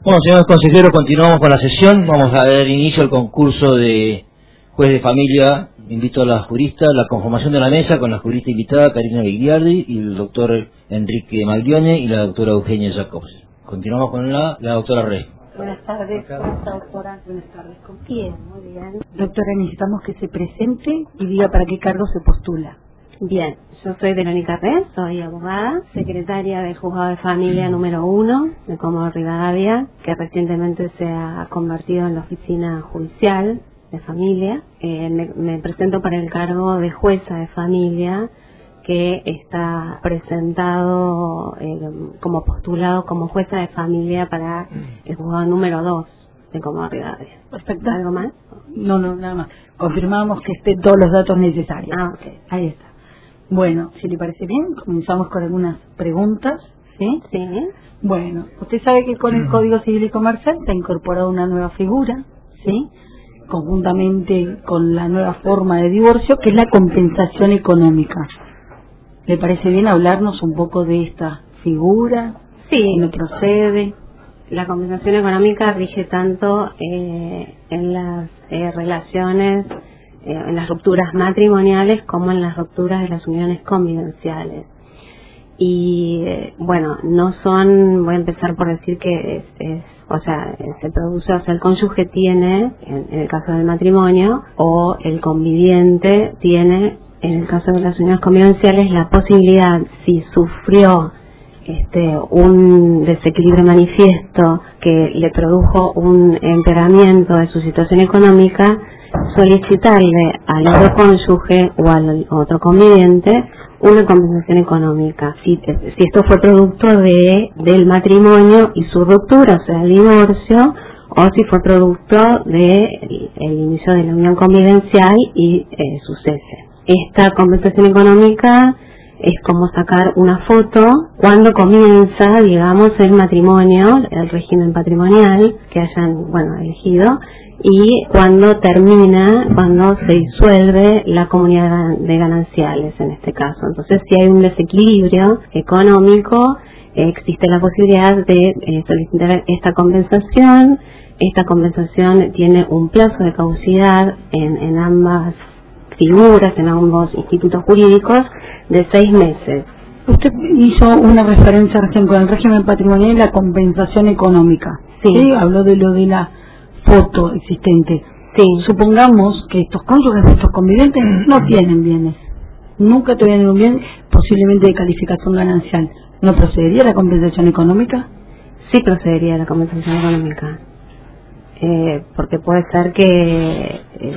Bueno, señores consejeros, continuamos con la sesión. Vamos a dar inicio al concurso de juez de familia. Invito a la jurista, la conformación de la mesa con la jurista invitada Karina Vigliardi y el doctor Enrique Maglione y la doctora Eugenia Jacobs. Continuamos con la doctora Rey. Buenas tardes, doctora. Buenas tardes. ¿Con quién? Muy bien. Doctora, necesitamos que se presente y diga para qué cargo se postula. Bien, yo soy Verónica Pérez, soy abogada, secretaria del Juzgado de Familia número 1 de Comodoro Rivadavia, que recientemente se ha convertido en la oficina judicial de familia. Me presento para el cargo de jueza de familia, que está presentado como postulado como jueza de familia para el Juzgado número 2 de Comodoro Rivadavia. Perfecto. ¿Algo más? No, nada más. Confirmamos que estén todos los datos necesarios. Ah, ok. Ahí está. Bueno, si le parece bien, comenzamos con algunas preguntas, ¿sí? Sí. Bueno, usted sabe que con el Código Civil y Comercial se ha incorporado una nueva figura, ¿sí? Conjuntamente con la nueva forma de divorcio, que es la compensación económica. ¿Le parece bien hablarnos un poco de esta figura? Sí. ¿No procede? La compensación económica rige tanto en las relaciones, en las rupturas matrimoniales como en las rupturas de las uniones convivenciales. Y bueno, no son, voy a empezar por decir que se produce, el cónyuge tiene, en el caso del matrimonio, o el conviviente tiene, en el caso de las uniones convivenciales, la posibilidad, si sufrió un desequilibrio manifiesto que le produjo un empeoramiento de su situación económica, solicitarle al otro cónyuge o al otro conviviente una compensación económica. Si esto fue producto del matrimonio y su ruptura, o sea, el divorcio, o si fue producto del inicio de la unión convivencial y su cese. Esta compensación económica es como sacar una foto cuando comienza, digamos, el matrimonio, el régimen patrimonial que hayan, elegido, y cuando termina, cuando se disuelve la comunidad de gananciales en este caso. Entonces, si hay un desequilibrio económico, existe la posibilidad de solicitar esta compensación. Esta compensación tiene un plazo de caducidad en ambas figuras, en ambos institutos jurídicos, de 6 meses. Usted hizo una referencia recién con el régimen patrimonial y la compensación económica. Sí. Habló de lo de la foto existente. Sí. Supongamos que estos cónyuges, estos convivientes, no tienen bienes. Nunca tuvieron un bien, posiblemente de calificación ganancial. ¿No procedería la compensación económica? Sí procedería la compensación económica. Porque puede ser que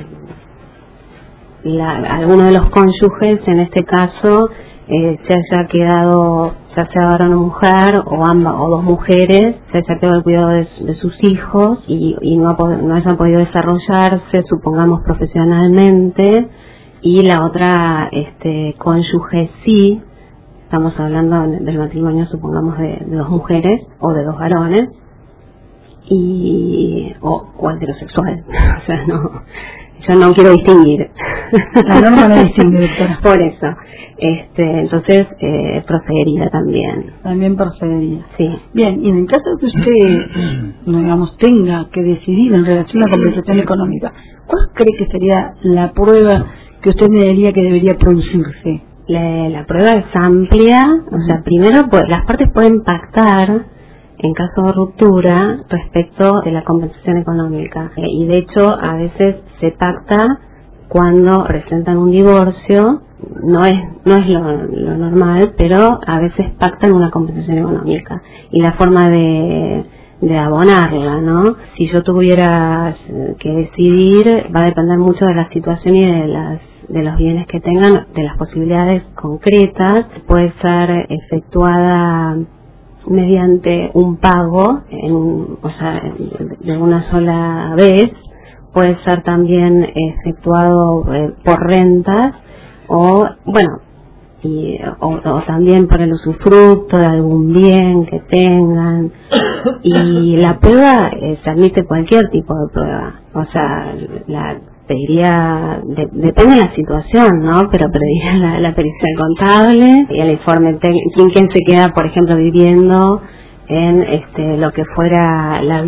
alguno de los cónyuges, en este caso, se haya quedado, ya sea varón o mujer, o dos mujeres, se haya quedado al cuidado de sus hijos y no hayan podido desarrollarse, supongamos, profesionalmente, y la otra cónyuge sí, estamos hablando del matrimonio, supongamos, de 2 mujeres o de 2 varones, o heterosexual. O sea, yo no quiero distinguir. La norma no distingue, doctora. Por eso. Entonces, procedería también. También procedería. Sí. Bien, y en el caso de que usted, tenga que decidir en relación a la compensación económica, ¿cuál cree que sería la prueba que usted me diría que debería producirse? La prueba es amplia. O sea, primero, pues, las partes pueden pactar en caso de ruptura respecto de la compensación económica. Y de hecho, a veces se pacta cuando presentan un divorcio. No es lo normal, pero a veces pactan una compensación económica. Y la forma de abonarla, ¿no? Si yo tuviera que decidir, va a depender mucho de la situación y de los bienes que tengan, de las posibilidades concretas. Puede ser efectuada mediante un pago, de una sola vez. Puede ser también efectuado por rentas, o también por el usufructo de algún bien que tengan. Y la prueba se admite cualquier tipo de prueba. O sea, pediría, depende de la situación, ¿no? Pero pediría la pericia contable y el informe técnico. ¿Quién se queda, por ejemplo, viviendo en lo que fuera la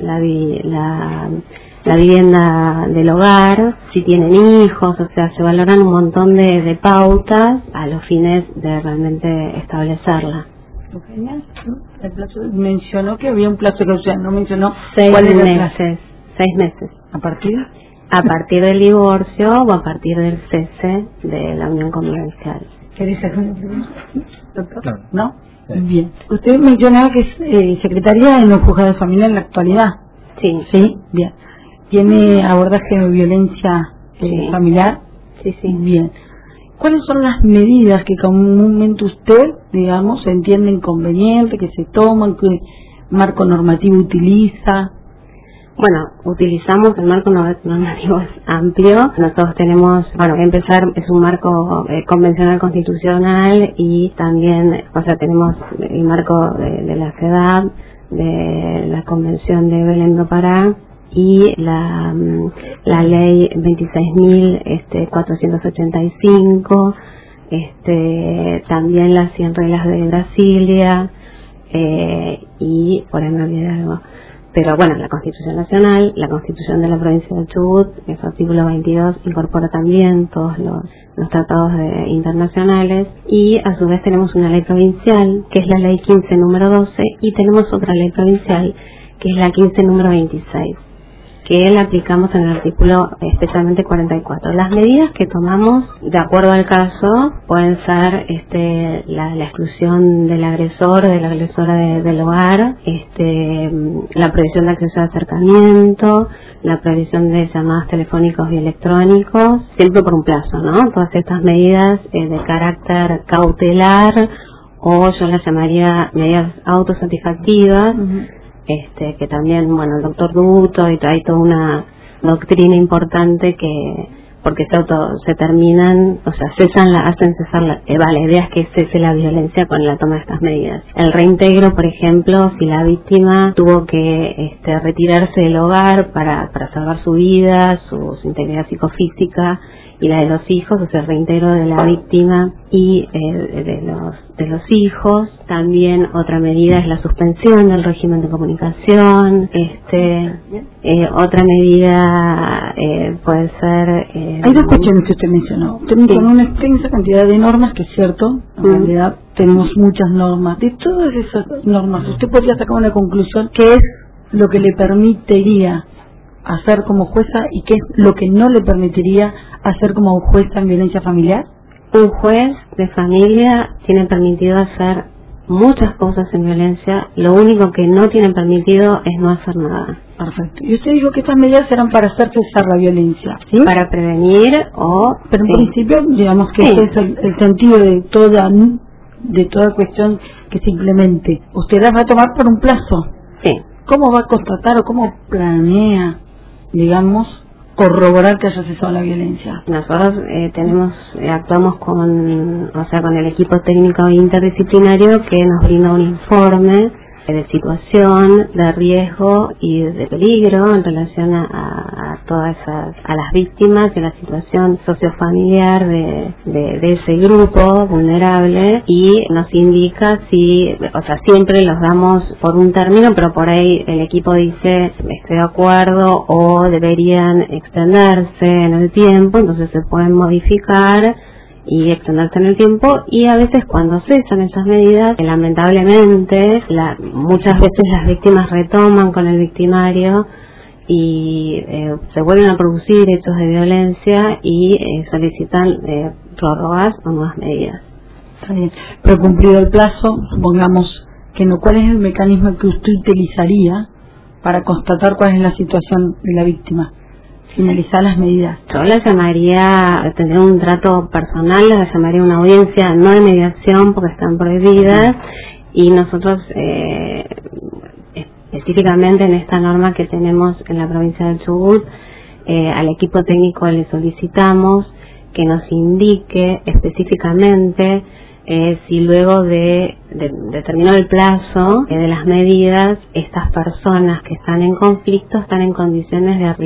vivienda del hogar, si tienen hijos, o sea, se valoran un montón de pautas a los fines de realmente establecerla. El plazo, mencionó que había un plazo de caducidad, no mencionó 6 cuál era el meses. plazo. 6 meses. ¿A partir? A partir del divorcio o a partir del cese de la unión convivencial. ¿Querés hacer una pregunta, doctor? Claro. ¿No? Sí. Bien. Usted mencionaba que es secretaria en los juzgados de familia en la actualidad. Sí. Sí, bien. ¿Tiene abordaje de violencia Sí. familiar? Sí, sí. Bien. ¿Cuáles son las medidas que comúnmente usted, digamos, entiende conveniente, que se toman, qué marco normativo utiliza? Bueno, utilizamos el marco normativo es amplio. Nosotros tenemos, bueno, que empezar, es un marco convencional constitucional y también, o sea, tenemos el marco de la CEDAW, de la Convención de Belén do Pará y la ley 26.485, también las 100 reglas de Brasilia, y por ahí me olvidé algo. Pero bueno, la Constitución Nacional, la Constitución de la Provincia de Chubut, en su artículo 22 incorpora también todos los tratados internacionales, y a su vez tenemos una ley provincial, que es la ley 15 número 12, y tenemos otra ley provincial, que es la 15 número 26, que la aplicamos en el artículo especialmente 44. Las medidas que tomamos, de acuerdo al caso, pueden ser la exclusión del agresor o de la agresora del hogar, la prohibición de acceso al acercamiento, la prohibición de llamadas telefónicos y electrónicos, siempre por un plazo, ¿no? Todas estas medidas de carácter cautelar, o yo las llamaría medidas autosatisfactivas, que también, bueno, el doctor Duto, y hay toda una doctrina importante que, porque se terminan, o sea, hacen cesar la idea es que cese la violencia con la toma de estas medidas. El reintegro, por ejemplo, si la víctima tuvo que retirarse del hogar para salvar su vida, su integridad psicofísica y la de los hijos, o sea, el reintegro de la víctima y de los hijos. También otra medida es la suspensión del régimen de comunicación. Otra medida puede ser... Hay dos cuestiones que usted mencionó. Usted mencionó una extensa cantidad de normas, que es cierto, en realidad tenemos muchas normas. De todas esas normas, usted podría sacar una conclusión, ¿qué es lo que le permitiría hacer como jueza y qué es lo que no le permitiría hacer como jueza en violencia familiar? Un juez de familia tiene permitido hacer muchas cosas en violencia, lo único que no tiene permitido es no hacer nada. Perfecto. Y usted dijo que estas medidas eran para hacer cesar la violencia, ¿sí? Para prevenir Pero en sí. principio, digamos que Sí. ese es el sentido de toda cuestión que se implemente. Usted las va a tomar por un plazo. Sí. ¿Cómo va a constatar o cómo planea, digamos, corroborar que haya cesado la violencia? Nosotros actuamos con el equipo técnico interdisciplinario que nos brinda un informe de situación, de riesgo y de peligro en relación a todas a las víctimas y a la situación sociofamiliar de ese grupo vulnerable, y nos indica siempre los damos por un término, pero por ahí el equipo dice estoy de acuerdo o deberían extenderse en el tiempo, entonces se pueden modificar y extenderse en el tiempo, y a veces cuando cesan esas medidas, lamentablemente muchas veces las víctimas retoman con el victimario y se vuelven a producir hechos de violencia y solicitan prórrogas o nuevas medidas. Está bien. Pero cumplido el plazo, supongamos que no, ¿cuál es el mecanismo que usted utilizaría para constatar cuál es la situación de la víctima? Finalizar las medidas. Yo la llamaría, tendría un trato personal, la llamaría una audiencia no de mediación porque están prohibidas, y nosotros específicamente en esta norma que tenemos en la provincia del Chubut, al equipo técnico le solicitamos que nos indique específicamente si luego de terminar el plazo de las medidas, estas personas que están en conflicto están en condiciones de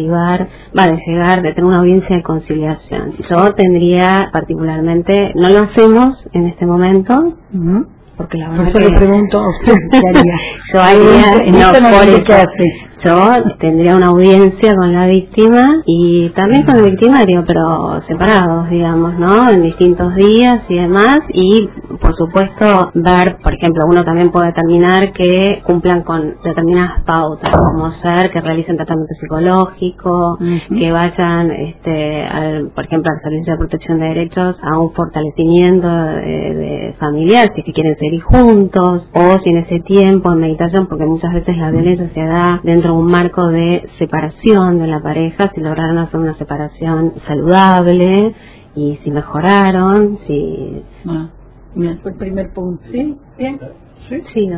de tener una audiencia de conciliación. Yo tendría particularmente, no lo hacemos en este momento, Porque la verdad que le pregunto a usted qué haría. Yo haría, ¿qué hace? Yo tendría una audiencia con la víctima y también con el victimario, pero separados, digamos, ¿no? En distintos días y demás. Y, por supuesto, ver, por ejemplo, uno también puede determinar que cumplan con determinadas pautas, como ser que realicen tratamiento psicológico, que vayan, por ejemplo, al Servicio de Protección de Derechos a un fortalecimiento de familiar, si es que quieren seguir juntos, o si en ese tiempo en meditación, porque muchas veces la violencia se da dentro de un marco de separación de la pareja, si lograron hacer una separación saludable y si mejoraron, si... Bien, fue el primer punto. ¿Sí? ¿Bien? Sí.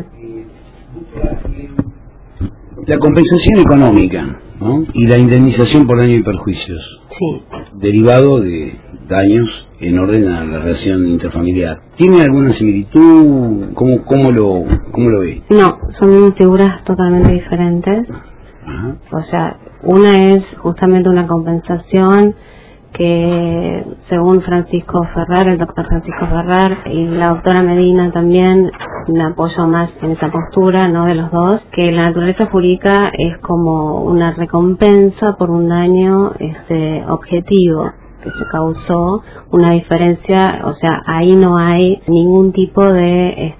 La compensación económica, ¿no? Y la indemnización por daño y perjuicios. Sí. Derivado de daños en orden a la relación interfamiliar. ¿Tiene alguna similitud? ¿Cómo lo ve? No, son figuras totalmente diferentes. Ajá. O sea, una es justamente una compensación que, según Francisco Ferrer, el doctor Francisco Ferrer, y la doctora Medina también, me apoyo más en esa postura, ¿no?, de los dos, que la naturaleza jurídica es como una recompensa por un daño objetivo que se causó, una diferencia, o sea, ahí no hay ningún tipo de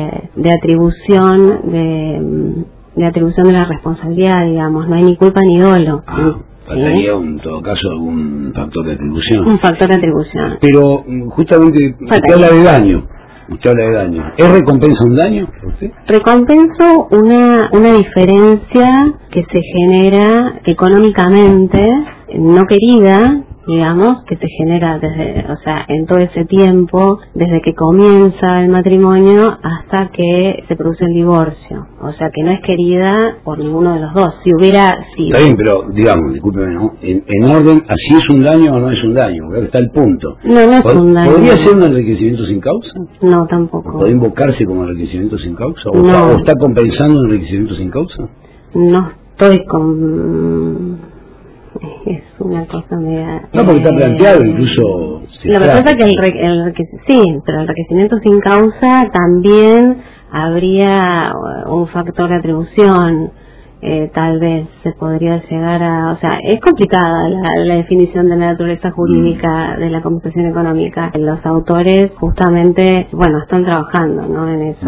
atribución de atribución de la responsabilidad, digamos, no hay ni culpa ni dolo. Faltaría en todo caso algún factor de atribución. Un factor de atribución. Pero justamente usted habla de daño. ¿Es recompensa un daño para usted? Recompenso una diferencia que se genera económicamente, no querida, digamos, que se genera en todo ese tiempo, desde que comienza el matrimonio hasta que se produce el divorcio. O sea, que no es querida por ninguno de los dos. Si hubiera sido... Está bien, pero, digamos, discúlpeme, ¿no? En orden, ¿así es un daño o no es un daño? Creo que está el punto. No es un daño. ¿Podría ser un enriquecimiento sin causa? No, tampoco. ¿Puede invocarse como enriquecimiento sin causa? ¿O no. está compensando un enriquecimiento sin causa? No estoy con... Es una cosa media... No, porque está planteado, incluso... Lo que pasa es que pero el enriquecimiento sin causa también habría un factor de atribución, tal vez se podría llegar a... O sea, es complicada la definición de la naturaleza jurídica de la compensación económica. Los autores justamente, están trabajando, ¿no?, en eso,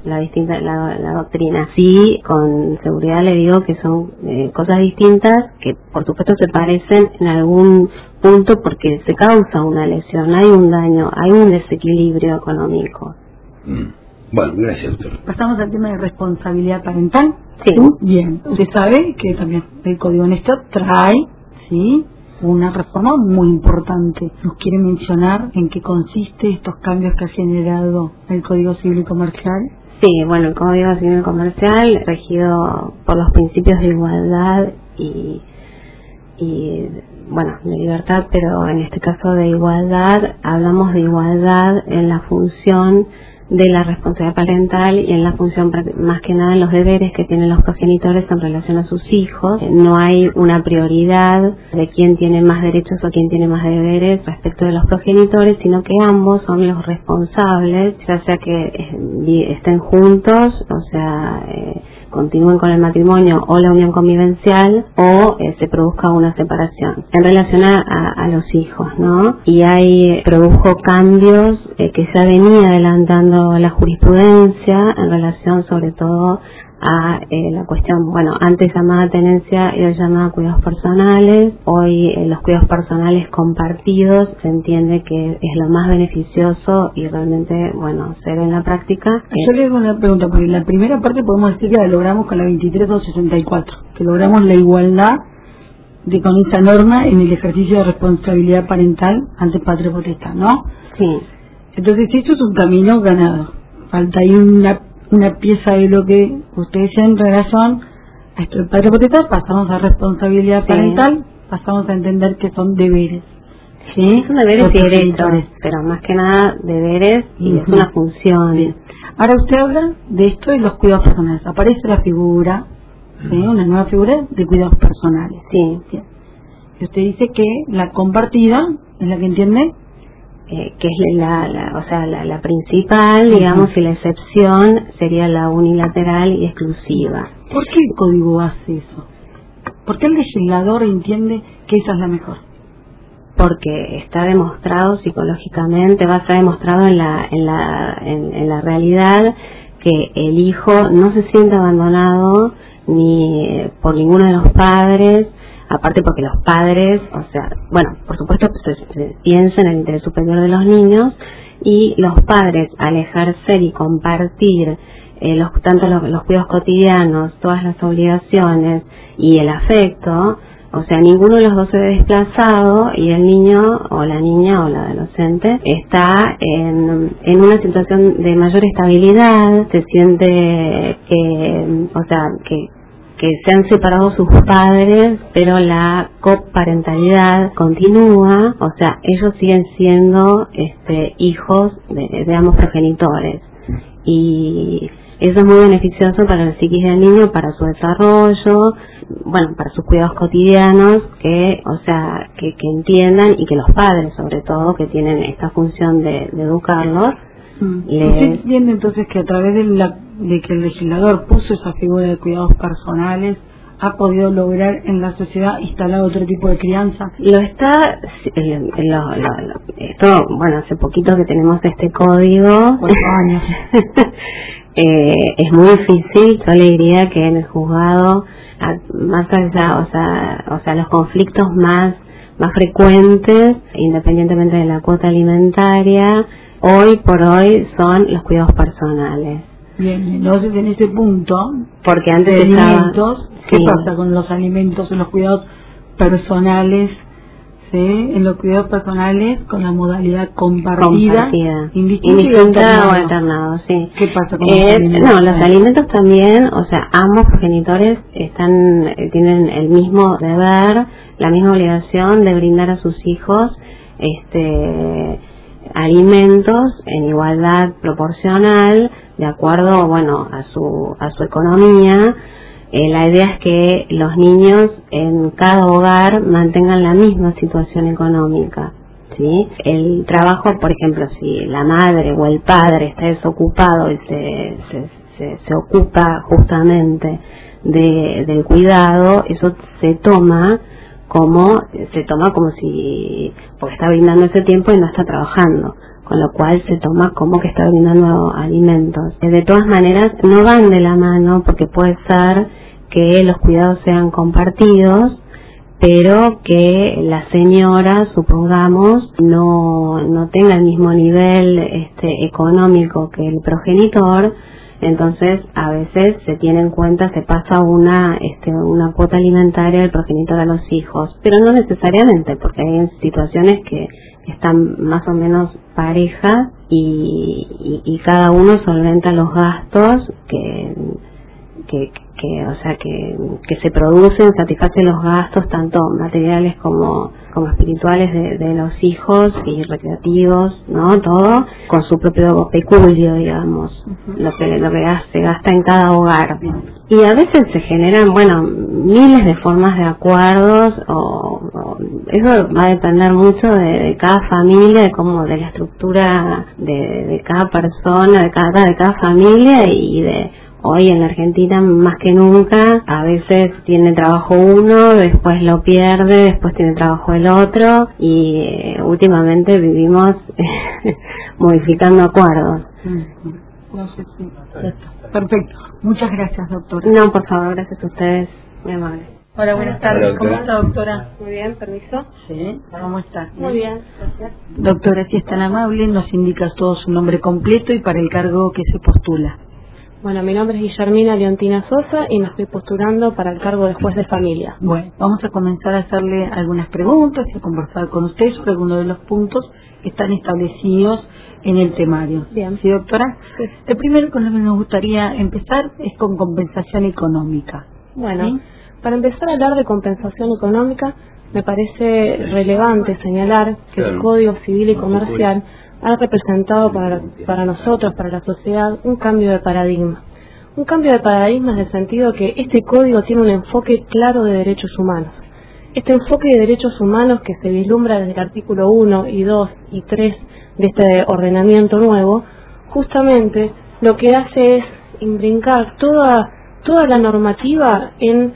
la doctrina. Sí, con seguridad le digo que son cosas distintas, que por supuesto se parecen en algún punto porque se causa una lesión, hay un daño, hay un desequilibrio económico. Bueno, gracias, doctor. Pasamos al tema de responsabilidad parental. Sí. Bien. Usted sabe que también el Código Néstor trae, ¿sí?, una reforma muy importante. ¿Nos quiere mencionar en qué consiste estos cambios que ha generado el Código Civil y Comercial? Sí, el Código Civil y Comercial, regido por los principios de igualdad y de libertad, pero en este caso de igualdad, hablamos de igualdad en la función de la responsabilidad parental y en la función más que nada en los deberes que tienen los progenitores en relación a sus hijos. No hay una prioridad de quién tiene más derechos o quién tiene más deberes respecto de los progenitores, sino que ambos son los responsables, ya sea que estén juntos, o sea, continúen con el matrimonio o la unión convivencial, o se produzca una separación. En relación a los hijos, ¿no? Y produjo cambios que ya venía adelantando la jurisprudencia en relación sobre todo a la cuestión, antes llamada tenencia y hoy llamada cuidados personales. Hoy los cuidados personales compartidos se entiende que es lo más beneficioso y realmente, se ve en la práctica. Yo le hago una pregunta, porque la primera parte podemos decir que la logramos con la 23.264, que logramos la igualdad con esta norma en el ejercicio de responsabilidad parental ante patria potestad, ¿no? Sí. Entonces esto es un camino ganado. Falta ahí una pieza de lo que ustedes decían en relación a esto del padre potestad. Pasamos a responsabilidad parental, pasamos a entender que son deberes. ¿Sí? Son deberes y derechos, pero más que nada deberes y es una función. Bien. Ahora usted habla de esto de los cuidados personales. Aparece la figura, ¿sí?, una nueva figura de cuidados personales. Sí. Bien. Y usted dice que la compartida es la que entiende que es la principal, digamos, y la excepción sería la unilateral y exclusiva. ¿Por qué el código hace eso? ¿Por qué el legislador entiende que esa es la mejor? Porque está demostrado psicológicamente, va a estar demostrado en la realidad que el hijo no se siente abandonado ni por ninguno de los padres, aparte porque los padres, por supuesto se piensa en el interés superior de los niños, y los padres al ejercer y compartir tanto los cuidados cotidianos, todas las obligaciones y el afecto, ninguno de los dos se ve desplazado, y el niño o la niña o la adolescente está en una situación de mayor estabilidad, se siente que se han separado sus padres, pero la coparentalidad continúa, ellos siguen siendo hijos de ambos progenitores, y eso es muy beneficioso para la psiquis del niño, para su desarrollo, para sus cuidados cotidianos, que entiendan, y que los padres, sobre todo, que tienen esta función de educarlos. ¿Usted entiende entonces que a través de que el legislador puso esa figura de cuidados personales, ha podido lograr en la sociedad instalar otro tipo de crianza? Lo está, hace poquito que tenemos este código. 4 años. Es muy difícil. Yo le diría que en el juzgado, más allá, los conflictos más frecuentes, independientemente de la cuota alimentaria, hoy por hoy son los cuidados personales. Bien, entonces en ese punto, porque antes de alimentos, ¿qué pasa con los alimentos en los cuidados personales? ¿Sí? En los cuidados personales con la modalidad compartida. Indistinta o alternado, sí. ¿Qué pasa con los alimentos? No, los alimentos también, ambos progenitores tienen el mismo deber, la misma obligación de brindar a sus hijos alimentos en igualdad proporcional, de acuerdo, a su economía. La idea es que los niños en cada hogar mantengan la misma situación económica, ¿sí? El trabajo, por ejemplo, si la madre o el padre está desocupado y se ocupa justamente del cuidado, eso se toma como si, porque está brindando ese tiempo y no está trabajando, con lo cual se toma como que está brindando alimentos. De todas maneras, no van de la mano, porque puede ser que los cuidados sean compartidos, pero que la señora, supongamos, no tenga el mismo nivel económico que el progenitor. Entonces a veces se tiene en cuenta, se pasa una cuota alimentaria del progenitor a los hijos, pero no necesariamente, porque hay situaciones que están más o menos parejas, y cada uno solventa los gastos que se producen, satisface los gastos tanto materiales como espirituales de los hijos, y recreativos, ¿no? Todo con su propio peculio, digamos, lo que se gasta en cada hogar. Y a veces se generan, miles de formas de acuerdos, eso va a depender mucho de cada familia, de la estructura de cada persona, de cada familia, y hoy en la Argentina más que nunca, a veces tiene trabajo uno, después lo pierde, después tiene trabajo el otro, y últimamente vivimos modificando acuerdos. No sé si... Perfecto. Muchas gracias, doctora. No, por favor, gracias a ustedes. Muy amable. Hola, buenas tardes. ¿Cómo está, doctora? Muy bien, permiso. Sí, ¿cómo está? Muy bien, gracias. Doctora, si es tan amable, nos indica todo su nombre completo y para el cargo que se postula. Bueno, mi nombre es Guillermina Leontina Sosa y me estoy postulando para el cargo de juez de familia. Bueno, vamos a comenzar a hacerle algunas preguntas y a conversar con usted sobre algunos de los puntos que están establecidos en el temario. Bien. ¿Sí, doctora? Sí. El primero con lo que nos gustaría empezar es con compensación económica. Bueno, ¿sí? Para empezar a hablar de compensación económica, me parece relevante señalar que el Código Civil y Comercial ha representado para nosotros, para la sociedad, un cambio de paradigma. Un cambio de paradigma en el sentido que este código tiene un enfoque claro de derechos humanos. Este enfoque de derechos humanos que se vislumbra desde el artículo 1 y 2 y 3 de este ordenamiento nuevo, justamente lo que hace es imbrincar toda la normativa en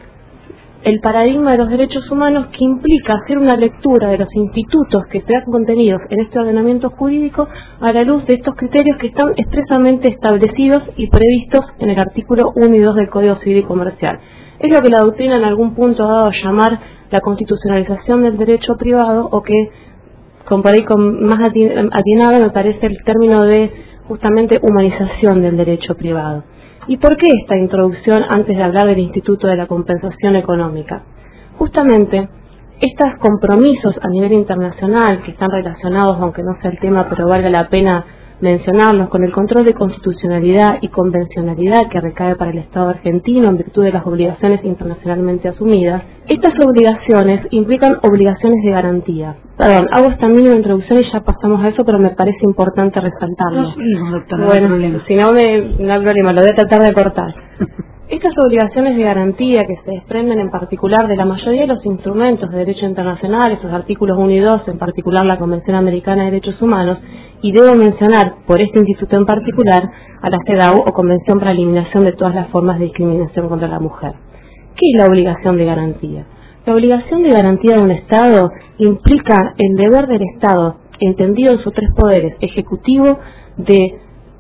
el paradigma de los derechos humanos, que implica hacer una lectura de los institutos que están contenidos en este ordenamiento jurídico a la luz de estos criterios que están expresamente establecidos y previstos en el artículo 1 y 2 del Código Civil y Comercial. Es lo que la doctrina en algún punto ha dado a llamar la constitucionalización del derecho privado, o que, con más atinado me parece el término de justamente humanización del derecho privado. ¿Y por qué esta introducción antes de hablar del Instituto de la Compensación Económica? Justamente, estos compromisos a nivel internacional que están relacionados, aunque no sea el tema, pero valga la pena mencionarlos, con el control de constitucionalidad y convencionalidad que recae para el Estado argentino en virtud de las obligaciones internacionalmente asumidas, estas obligaciones implican obligaciones de garantía. Perdón, hago esta mínima introducción y ya pasamos a eso, pero me parece importante resaltarlo. No, doctora, bueno, no hay problema. si no hay problema, lo voy a tratar de cortar. Estas obligaciones de garantía que se desprenden en particular de la mayoría de los instrumentos de derecho internacional, esos artículos 1 y 2, en particular la Convención Americana de Derechos Humanos, y debo mencionar por este instituto en particular a la CEDAW, o Convención para la Eliminación de todas las formas de discriminación contra la mujer. ¿Qué es la obligación de garantía? La obligación de garantía de un Estado implica el deber del Estado, entendido en sus tres poderes: ejecutivo, de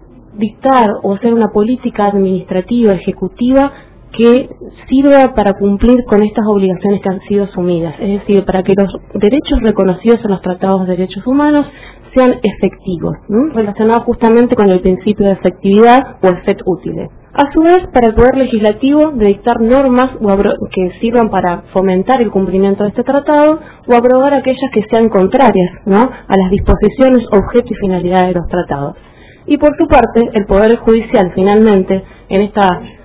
dictar o hacer una política administrativa ejecutiva que sirva para cumplir con estas obligaciones que han sido asumidas, es decir, para que los derechos reconocidos en los tratados de derechos humanos sean efectivos, ¿no? Relacionados justamente con el principio de efectividad o effet utile. A su vez, para el Poder Legislativo, de dictar normas que sirvan para fomentar el cumplimiento de este tratado o abrogar aquellas que sean contrarias, ¿no?, a las disposiciones, objeto y finalidad de los tratados. Y por su parte, el Poder Judicial, finalmente, en esta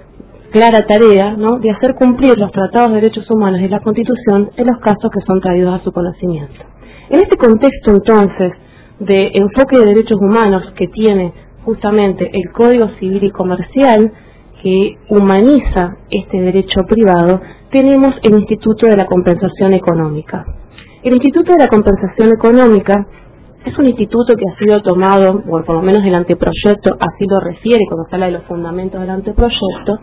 clara tarea, ¿no?, de hacer cumplir los tratados de derechos humanos y la Constitución en los casos que son traídos a su conocimiento. En este contexto, entonces, de enfoque de derechos humanos que tiene justamente el Código Civil y Comercial, que humaniza este derecho privado, tenemos el Instituto de la Compensación Económica. El Instituto de la Compensación Económica es un instituto que ha sido tomado, o por lo menos el anteproyecto así lo refiere cuando se habla de los fundamentos del anteproyecto,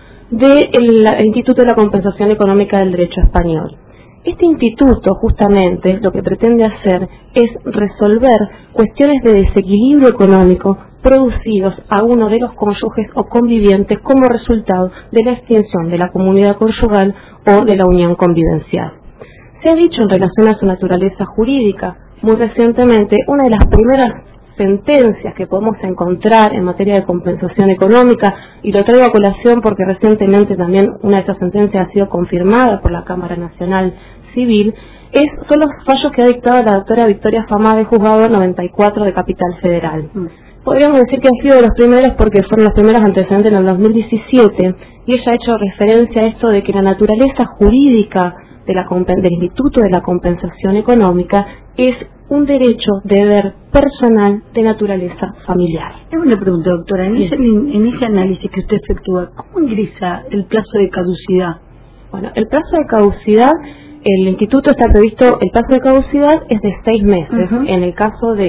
del Instituto de la Compensación Económica del Derecho Español. Este instituto, justamente, lo que pretende hacer es resolver cuestiones de desequilibrio económico producidos a uno de los cónyuges o convivientes como resultado de la extinción de la comunidad conyugal o de la unión convivencial. Se ha dicho en relación a su naturaleza jurídica, muy recientemente, una de las primeras sentencias que podemos encontrar en materia de compensación económica, y lo traigo a colación porque recientemente también una de esas sentencias ha sido confirmada por la Cámara Nacional Civil, son los fallos que ha dictado la doctora Victoria Famá de Juzgado 94 de Capital Federal. Podríamos decir que han sido de los primeros porque fueron los primeros antecedentes en el 2017, y ella ha hecho referencia a esto de que la naturaleza jurídica del Instituto de la Compensación Económica es un deber personal de naturaleza familiar. Tengo una pregunta, doctora. En ese análisis que usted efectúa, ¿cómo ingresa el plazo de caducidad? Bueno, el plazo de caducidad, el instituto está previsto, el plazo de caducidad es de 6 meses. En el caso de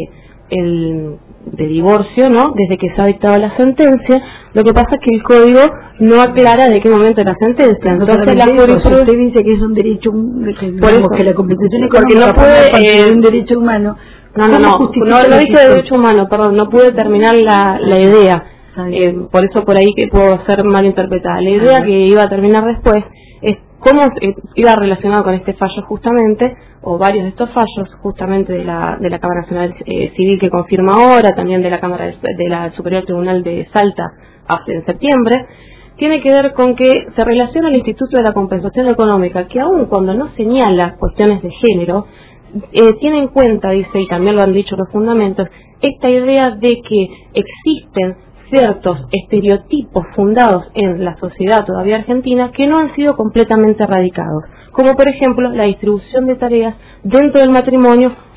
divorcio, ¿no?, desde que se ha dictado la sentencia. Lo que pasa es que el código no aclara de qué momento es la sentencia. Entonces la jurisprudencia, usted dice que es un derecho, por eso, que la compensación porque no puede un derecho humano. No dice derecho humano, perdón, no pude terminar la idea. Por eso por ahí que puedo ser mal interpretada. La idea que iba a terminar después es cómo iba relacionado con este fallo justamente, o varios de estos fallos justamente de la Cámara Nacional Civil que confirma ahora, también de la Cámara de la Superior Tribunal de Salta en septiembre, tiene que ver con que se relaciona el Instituto de la Compensación Económica, que aun cuando no señala cuestiones de género, tiene en cuenta, dice, y también lo han dicho los fundamentos, esta idea de que existen ciertos estereotipos fundados en la sociedad todavía argentina que no han sido completamente erradicados, como por ejemplo la distribución de tareas dentro del matrimonio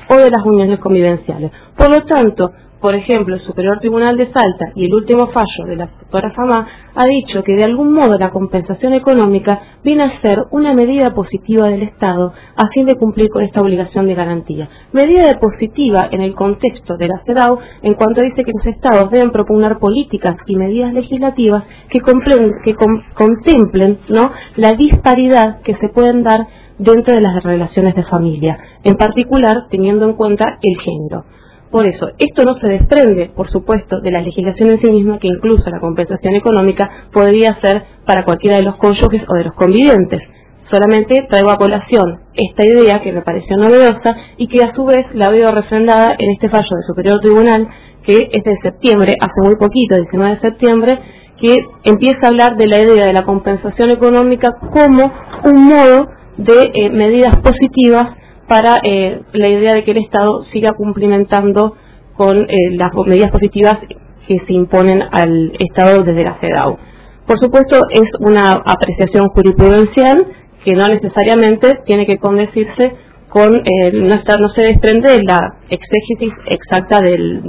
o de las uniones convivenciales. Por lo tanto, por ejemplo, el Superior Tribunal de Salta y el último fallo de la doctora Famá ha dicho que de algún modo la compensación económica viene a ser una medida positiva del Estado a fin de cumplir con esta obligación de garantía. Medida positiva en el contexto de la CEDAW en cuanto dice que los Estados deben propugnar políticas y medidas legislativas que contemplen, ¿no?, la disparidad que se pueden dar dentro de las relaciones de familia, en particular teniendo en cuenta el género. Por eso, esto no se desprende, por supuesto, de la legislación en sí misma, que incluso la compensación económica podría ser para cualquiera de los cónyuges o de los convivientes. Solamente traigo a colación esta idea que me pareció novedosa y que a su vez la veo refrendada en este fallo del Superior Tribunal, que es de septiembre, hace muy poquito, 19 de septiembre, que empieza a hablar de la idea de la compensación económica como un modo de medidas positivas para la idea de que el Estado siga cumplimentando con las medidas positivas que se imponen al Estado desde la CEDAW. Por supuesto, es una apreciación jurisprudencial que no necesariamente tiene que condecirse con, no se desprende de la exégesis exacta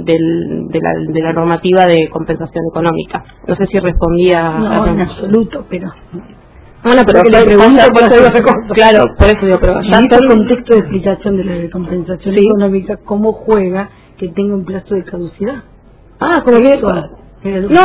de la normativa de compensación económica. No sé si respondía... No, en absoluto, pero... Bueno, pero la pregunta claro, por eso digo, pero ya está el contexto de explicación de la de compensación económica, cómo juega que tenga un plazo de caducidad. Ah, como que... No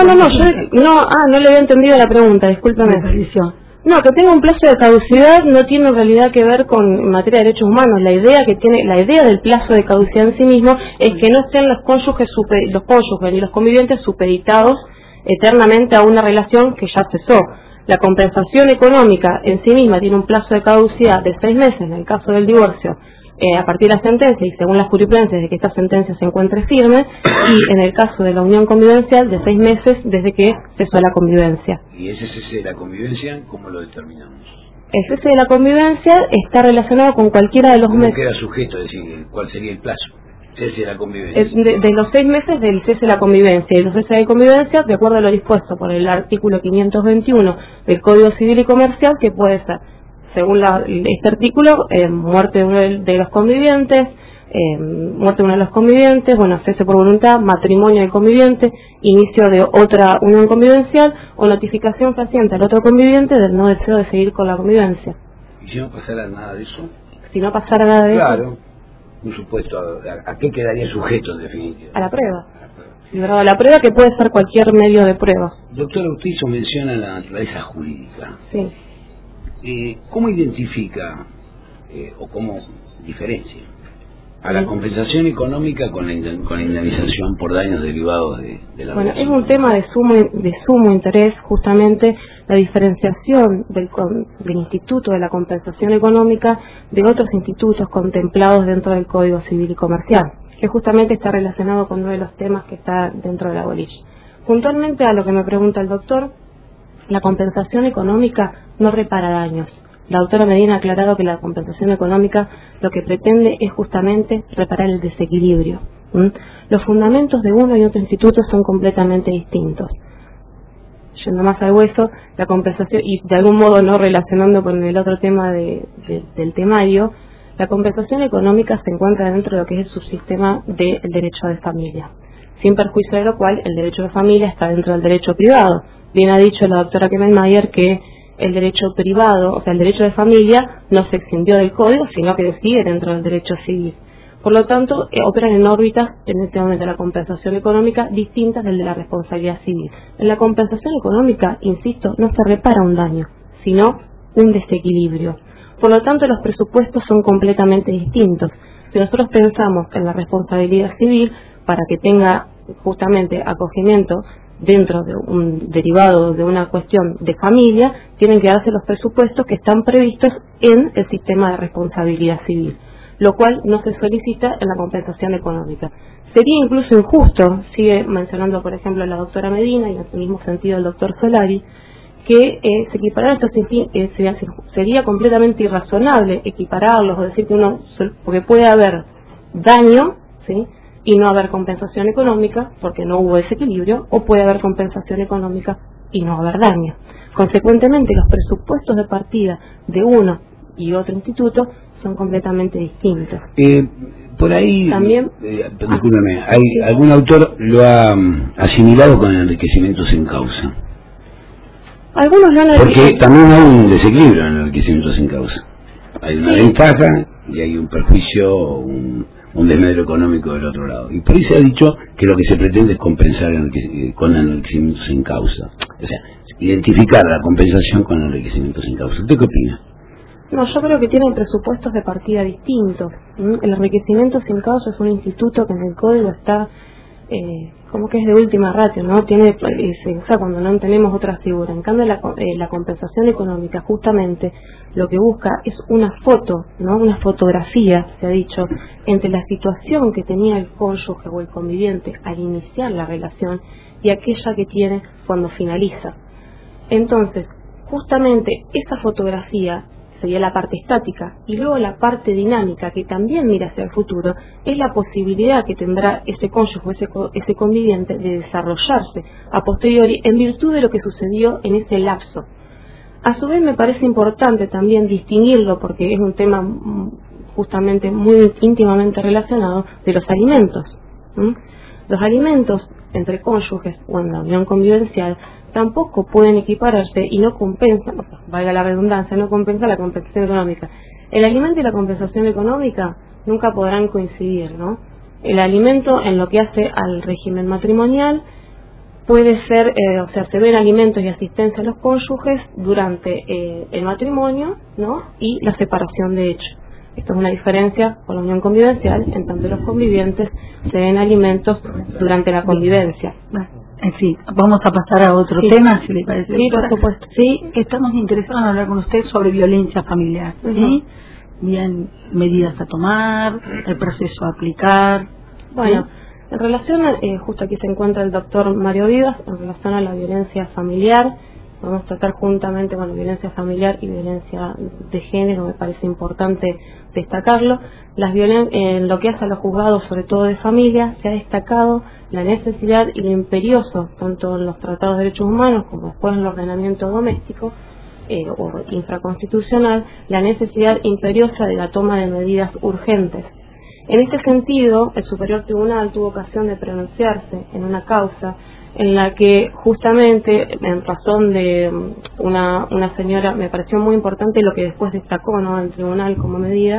le había entendido la pregunta, discúlpame. No, que tenga un plazo de caducidad no tiene en realidad que ver con materia de derechos humanos. La idea del plazo de caducidad en sí mismo es que no estén los cónyuges y los convivientes supeditados eternamente a una relación que ya cesó. La compensación económica en sí misma tiene un plazo de caducidad de 6 meses en el caso del divorcio, a partir de la sentencia y según las jurisprudencias de que esta sentencia se encuentre firme, y en el caso de la unión convivencial de 6 meses desde que cesó la convivencia. ¿Y ese cese de la convivencia cómo lo determinamos? El cese de la convivencia está relacionado con cualquiera de los meses. ¿Cómo queda sujeto? Es decir, ¿cuál sería el plazo? Cese de la convivencia. De los 6 meses del cese de la convivencia. Y los ceses de convivencia, de acuerdo a lo dispuesto por el artículo 521 del Código Civil y Comercial, que puede ser, según este artículo, muerte de uno de los convivientes, cese por voluntad, matrimonio del conviviente, inicio de otra unión convivencial o notificación fehaciente al otro conviviente del no deseo de seguir con la convivencia. ¿Y si no pasara nada de eso? Si no pasara nada de eso. Claro. Un supuesto, ¿a qué quedaría sujeto en definitiva? A la prueba. Librado a la prueba, que puede ser cualquier medio de prueba. Doctora, usted hizo mención a la naturaleza jurídica. Sí. ¿Cómo identifica o cómo diferencia a la compensación económica con la indemnización por daños derivados de la Bueno, relación? es un tema de sumo interés, justamente la diferenciación del Instituto de la Compensación Económica de otros institutos contemplados dentro del Código Civil y Comercial, que justamente está relacionado con uno de los temas que está dentro de la boliche. Puntualmente a lo que me pregunta el doctor, la compensación económica no repara daños. La doctora Medina ha aclarado que la compensación económica lo que pretende es justamente reparar el desequilibrio. Los fundamentos de uno y otro instituto son completamente distintos. Yendo más al hueso, la compensación, y de algún modo no relacionando con el otro tema del temario, la compensación económica se encuentra dentro de lo que es el subsistema del derecho de familia, sin perjuicio de lo cual el derecho de familia está dentro del derecho privado. Bien ha dicho la doctora Kemmelmayer que el derecho privado, o sea, el derecho de familia, no se extendió del código, sino que sigue dentro del derecho civil. Por lo tanto, operan en órbitas, en este momento, de la compensación económica distintas del de la responsabilidad civil. En la compensación económica, insisto, no se repara un daño, sino un desequilibrio. Por lo tanto, los presupuestos son completamente distintos. Si nosotros pensamos en la responsabilidad civil, para que tenga justamente acogimiento dentro de un derivado de una cuestión de familia, tienen que darse los presupuestos que están previstos en el sistema de responsabilidad civil, lo cual no se solicita en la compensación económica. Sería incluso injusto, sigue mencionando por ejemplo la doctora Medina y en el mismo sentido el doctor Solari, que se equipararan estos, sería completamente irrazonable equipararlos o decir que porque puede haber daño, ¿sí?, y no haber compensación económica porque no hubo desequilibrio, o puede haber compensación económica y no haber daño. Consecuentemente, los presupuestos de partida de uno y otro instituto son completamente distintos. Por ahí, también, discúlpeme, algún autor lo ha asimilado con el enriquecimiento sin causa. Algunos lo han Porque también hay un desequilibrio en el enriquecimiento sin causa. Hay una ventaja y hay un perjuicio, un desmedro económico del otro lado. Y por ahí se ha dicho que lo que se pretende es compensar con el enriquecimiento sin causa. O sea, identificar la compensación con el enriquecimiento sin causa. ¿Usted qué opina? No, yo creo que tienen presupuestos de partida distintos. El enriquecimiento sin causa es un instituto que en el código está como que es de última ratio, ¿no? Se usa cuando no tenemos otra figura. En cambio, la compensación económica justamente lo que busca es una foto, ¿no? Una fotografía, se ha dicho, entre la situación que tenía el cónyuge o el conviviente al iniciar la relación y aquella que tiene cuando finaliza. Entonces, justamente esa fotografía sería la parte estática, y luego la parte dinámica, que también mira hacia el futuro, es la posibilidad que tendrá ese cónyuge, ese conviviente, de desarrollarse a posteriori en virtud de lo que sucedió en ese lapso. A su vez me parece importante también distinguirlo, porque es un tema justamente muy íntimamente relacionado, de los alimentos. Los alimentos entre cónyuges o en la unión convivencial tampoco pueden equipararse y no compensan, valga la redundancia, no compensa la compensación económica. El alimento y la compensación económica nunca podrán coincidir, ¿no? El alimento, en lo que hace al régimen matrimonial, puede ser, o sea, se ven alimentos y asistencia a los cónyuges durante el matrimonio, ¿no? Y la separación de hecho. Esto es una diferencia con la unión convivencial, en tanto los convivientes se ven alimentos durante la convivencia. En fin, vamos a pasar a otro tema, si le parece. Sí, por supuesto. Sí, estamos interesados en hablar con usted sobre violencia familiar. ¿Sí? Bien, medidas a tomar, el proceso a aplicar. Bueno, en relación a, justo aquí se encuentra el doctor Mario Vivas, en relación a la violencia familiar, vamos a tratar juntamente, bueno, violencia familiar y violencia de género, me parece importante destacarlo. En lo que hace a los juzgados, sobre todo de familia, se ha destacado la necesidad y lo imperioso, tanto en los tratados de derechos humanos como después en el ordenamiento doméstico o infraconstitucional, la necesidad imperiosa de la toma de medidas urgentes. En este sentido, el Superior Tribunal tuvo ocasión de pronunciarse en una causa en la que justamente, en razón de una señora, me pareció muy importante lo que después destacó, ¿no?, el tribunal como medida,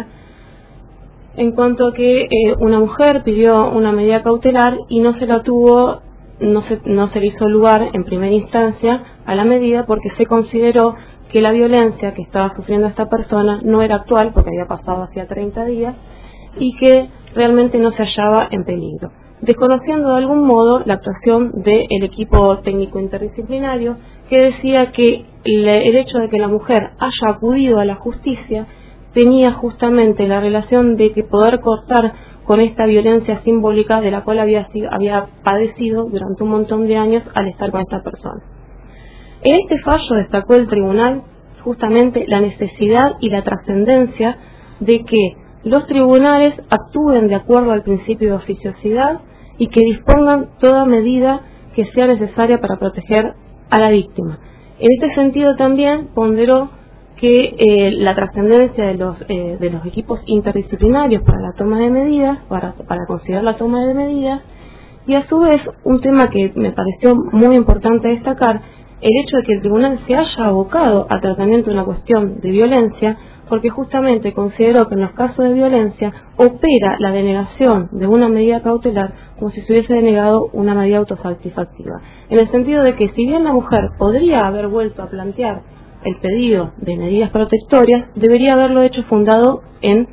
en cuanto a que una mujer pidió una medida cautelar y no se la tuvo, no se le hizo lugar en primera instancia a la medida porque se consideró que la violencia que estaba sufriendo esta persona no era actual, porque había pasado hacía 30 días, y que realmente no se hallaba en peligro, desconociendo de algún modo la actuación del equipo técnico interdisciplinario, que decía que el hecho de que la mujer haya acudido a la justicia tenía justamente la relación de que poder cortar con esta violencia simbólica de la cual había padecido durante un montón de años al estar con esta persona. En este fallo destacó el tribunal justamente la necesidad y la trascendencia de que los tribunales actúen de acuerdo al principio de oficiosidad y que dispongan toda medida que sea necesaria para proteger a la víctima. En este sentido también ponderó que la trascendencia de los equipos interdisciplinarios para la toma de medidas, para considerar la toma de medidas, y a su vez un tema que me pareció muy importante destacar, el hecho de que el tribunal se haya abocado al tratamiento de una cuestión de violencia, porque justamente consideró que en los casos de violencia opera la denegación de una medida cautelar como si se hubiese denegado una medida autosatisfactiva, en el sentido de que si bien la mujer podría haber vuelto a plantear el pedido de medidas protectorias, debería haberlo hecho fundado en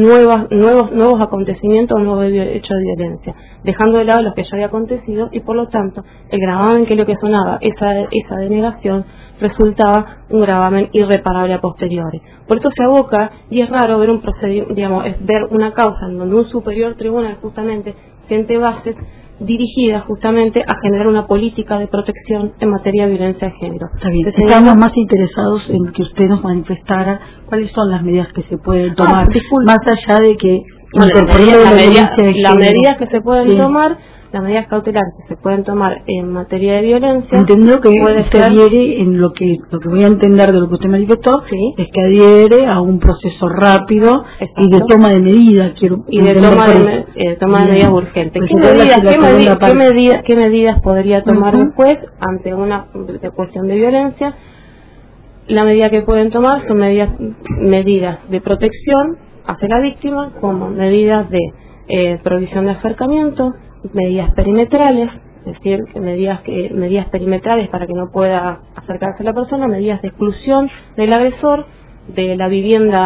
nuevos acontecimientos o nuevos hechos de violencia, dejando de lado los que ya había acontecido, y por lo tanto el gravamen que le ocasionaba esa denegación resultaba un gravamen irreparable a posteriori. Por eso se aboca, y es raro ver ver una causa en donde un superior tribunal justamente siente bases dirigidas justamente a generar una política de protección en materia de violencia de género. Está bien. Estamos más interesados en que usted nos manifestara cuáles son las medidas que se pueden tomar, más allá de que las medidas que se pueden tomar Las medidas cautelares que se pueden tomar en materia de violencia, entiendo que usted adhiere, en lo que voy a entender de lo que usted manifestó, sí, es que adhiere a un proceso rápido. Exacto. Y de toma de medidas, y de toma de medidas urgentes. ¿Qué medidas podría tomar un juez ante una cuestión de violencia? La medida que pueden tomar son medidas de protección hacia la víctima, como medidas de provisión de acercamiento, medidas perimetrales, es decir, medidas perimetrales para que no pueda acercarse a la persona, medidas de exclusión del agresor de la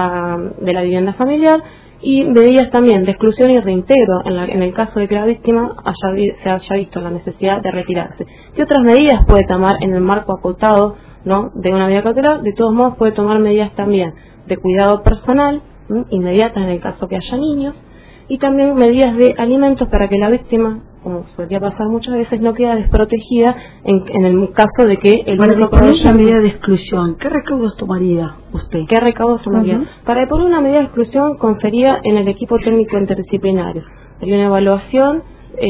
vivienda familiar, y medidas también de exclusión y reintegro en el caso de que la víctima se haya visto la necesidad de retirarse. ¿Qué otras medidas puede tomar en el marco acotado, ¿no?, de una medida cautelar? De todos modos puede tomar medidas también de cuidado personal, inmediatas en el caso que haya niños, y también medidas de alimentos para que la víctima, como solía pasar muchas veces, no queda desprotegida en el caso de que el niño por una medida de exclusión, ¿qué recaudos tomaría usted? ¿Qué recaudos tomaría? Para poner una medida de exclusión confería en el equipo técnico interdisciplinario. Hay una evaluación,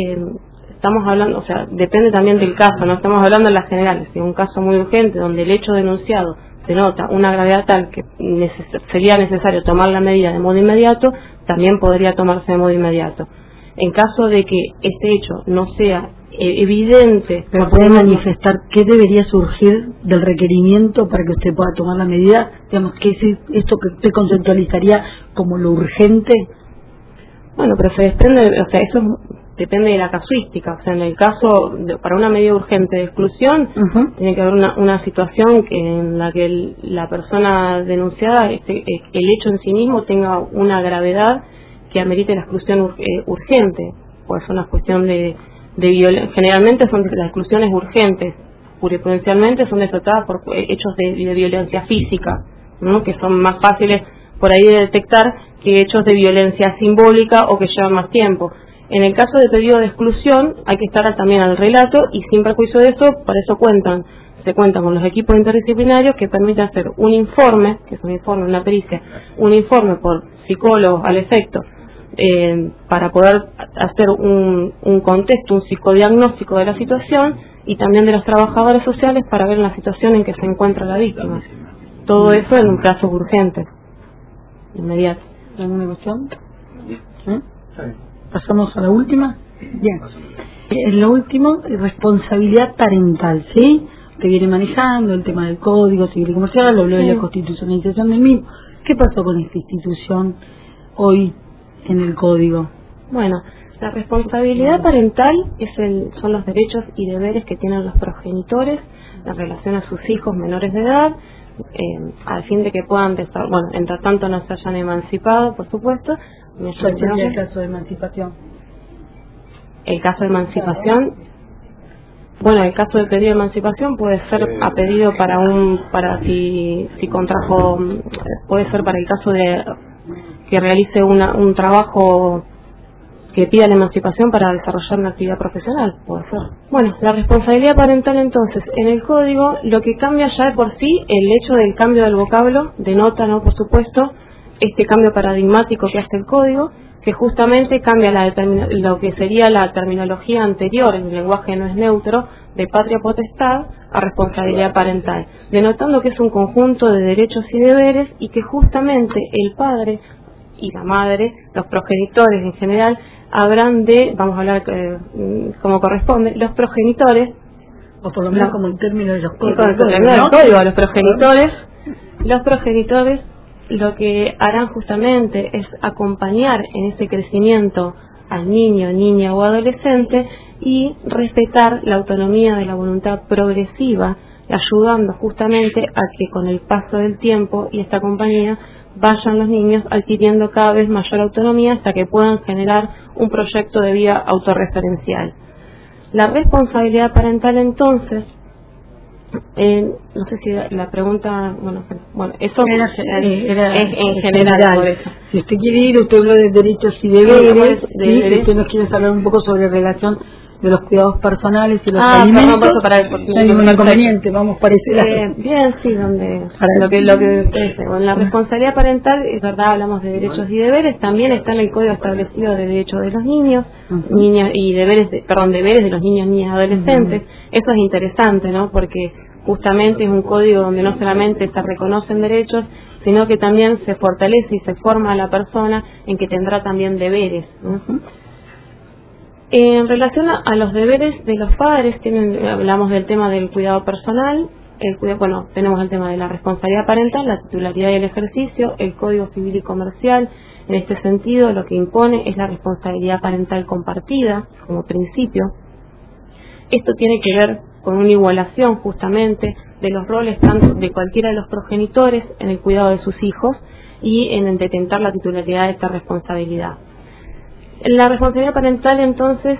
estamos hablando, o sea, depende también del caso, no estamos hablando en las generales. Si es un caso muy urgente donde el hecho denunciado denota una gravedad tal que sería necesario tomar la medida de modo inmediato, también podría tomarse de modo inmediato. En caso de que este hecho no sea evidente, pero puede manifestar qué debería surgir del requerimiento para que usted pueda tomar la medida, digamos, que es esto que usted conceptualizaría como lo urgente. Bueno, pero se desprende, o sea, eso depende de la casuística. O sea, en el caso para una medida urgente de exclusión, tiene que haber una situación en la que la persona denunciada, el hecho en sí mismo tenga una gravedad que amerite la exclusión urgente. Pues es una cuestión de violencia. Generalmente son las exclusiones urgentes, jurisprudencialmente son desatadas por hechos de violencia física, ¿no?, que son más fáciles por ahí de detectar que hechos de violencia simbólica o que llevan más tiempo. En el caso de pedido de exclusión hay que estar también al relato, y sin perjuicio de eso, para eso se cuentan con los equipos interdisciplinarios que permiten hacer un informe, que es un informe, una pericia, un informe por psicólogos al efecto, para poder hacer un contexto, un psicodiagnóstico de la situación, y también de los trabajadores sociales para ver la situación en que se encuentra la víctima. Todo eso en un plazo urgente, inmediato. ¿Alguna cuestión? Pasamos a la última. Bien. Lo último, responsabilidad parental, ¿sí? Que viene manejando el tema del Código Civil y Comercial, lo habló de la constitucionalización del mismo. ¿Qué pasó con esta institución hoy en el Código? Bueno, la responsabilidad parental son los derechos y deberes que tienen los progenitores en relación a sus hijos menores de edad, al fin de que puedan, entre tanto no se hayan emancipado, por supuesto. ¿Cuál sería el caso de emancipación? El caso de emancipación, bueno, el caso de pedido de emancipación puede ser a pedido para si contrajo, puede ser para el caso de que realice un trabajo que pida la emancipación para desarrollar una actividad profesional, puede ser. Bueno, la responsabilidad parental, entonces, en el Código, lo que cambia ya de por sí, el hecho del cambio del vocablo, denota, ¿no?, por supuesto, este cambio paradigmático que hace el Código, que justamente cambia lo que sería la terminología anterior, en el lenguaje no es neutro, de patria potestad a responsabilidad parental, denotando que es un conjunto de derechos y deberes, y que justamente el padre y la madre, los progenitores en general, habrán de, vamos a hablar como corresponde, los progenitores, o por lo menos como el término de los códigos, los progenitores lo que harán justamente es acompañar en ese crecimiento al niño, niña o adolescente, y respetar la autonomía de la voluntad progresiva, ayudando justamente a que con el paso del tiempo y esta compañía vayan los niños adquiriendo cada vez mayor autonomía hasta que puedan generar un proyecto de vida autorreferencial. La responsabilidad parental, entonces, no sé si la pregunta, bueno, eso era en general. Por eso. Si usted quiere ir, usted habló de derechos y deberes, y usted nos quiere hablar un poco sobre relación de los cuidados personales y los alimentos. No hay ningún inconveniente, vamos por ese lado. Bien, sí, donde lo que ustedes en la responsabilidad parental, es verdad, hablamos de derechos y deberes, también está en el código establecido de derechos de los niños, niñas y deberes de los niños, niñas, adolescentes. Eso es interesante, ¿no? Porque justamente es un código donde no solamente se reconocen derechos, sino que también se fortalece y se forma a la persona en que tendrá también deberes, ¿no? En relación a los deberes de los padres, hablamos del tema del cuidado personal, tenemos el tema de la responsabilidad parental, la titularidad y el ejercicio, el Código Civil y Comercial. En este sentido, lo que impone es la responsabilidad parental compartida como principio. Esto tiene que ver con una igualación justamente de los roles tanto de cualquiera de los progenitores en el cuidado de sus hijos y en detentar la titularidad de esta responsabilidad. La responsabilidad parental entonces